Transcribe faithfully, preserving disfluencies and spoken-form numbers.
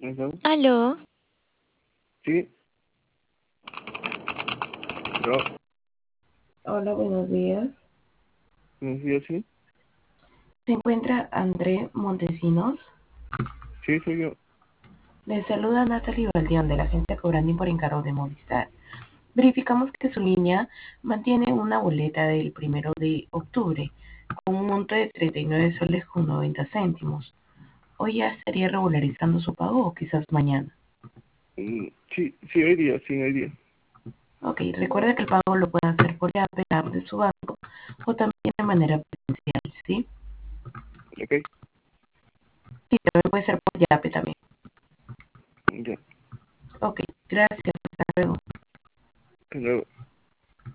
Ajá. Aló, Sí, no, Hola, buenos días. no sí, sí, ¿Se encuentra André Montesinos? sí, soy yo. Le saluda Natalie Valdeón de la agencia Cobrandín por encargo de Movistar. Verificamos que su línea mantiene una boleta del primero de octubre con un monto de treinta y nueve soles con noventa céntimos. Hoy ya estaría regularizando su pago o quizás mañana. Mm, sí, sí, hay día, sí, hay día. Ok, recuerda que el pago lo puede hacer por Yape, la app de su banco o también de manera presencial, ¿sí? Ok, Sí, también puede ser por Yape también.